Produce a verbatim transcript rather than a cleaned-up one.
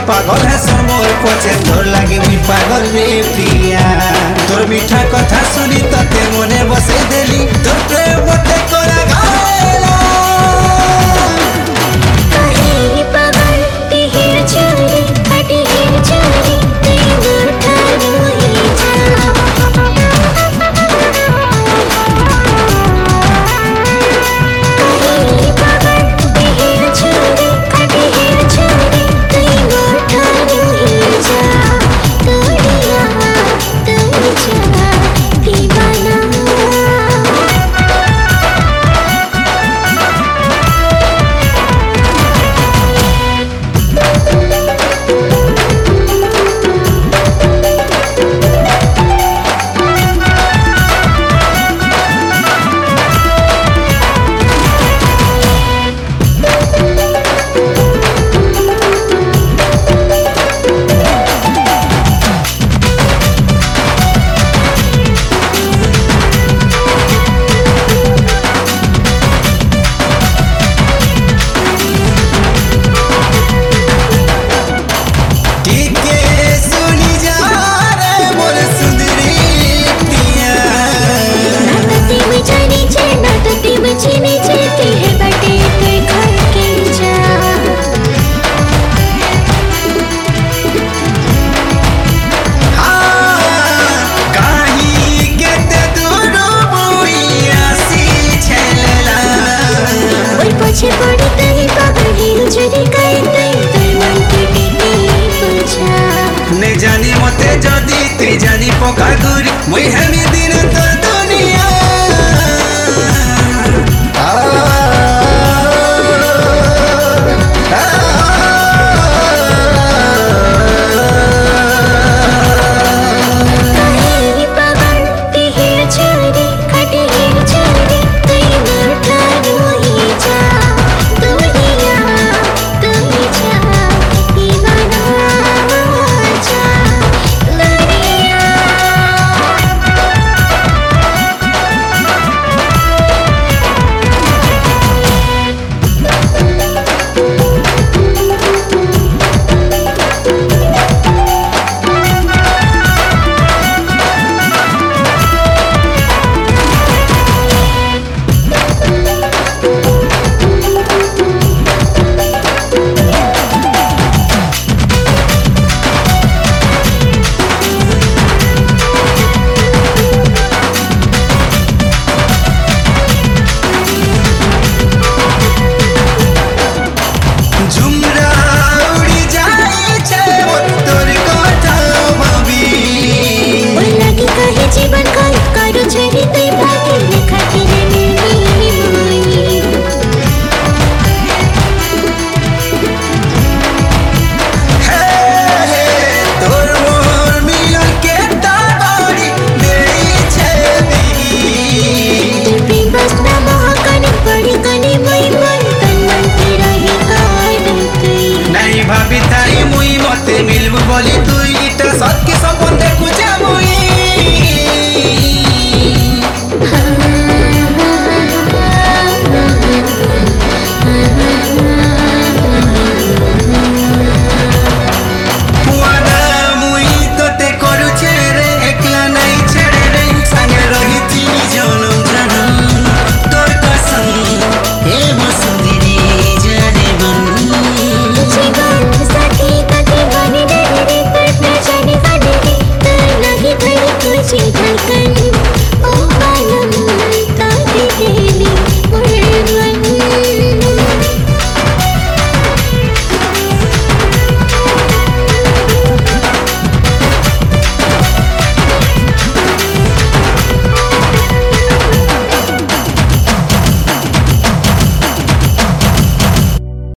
पागल है सो मोर पछे तोर लागे मुई पागल रे प्रिया तोर मीठा कथा सुनी तते मने बसे देली तोर प्रेम मते कोला गायला कहीं पागल तिहिर चोरी काटी हिर चोरी तेरी गोठा रोई जा कहीं पागल तिहिर चोरी काटी हिर चोरी तेरी गोठा रोई जा तोड़िया तोड़ जा दीवाना ने जानी मते जदी ते जानी पका गुरी मुई हेमी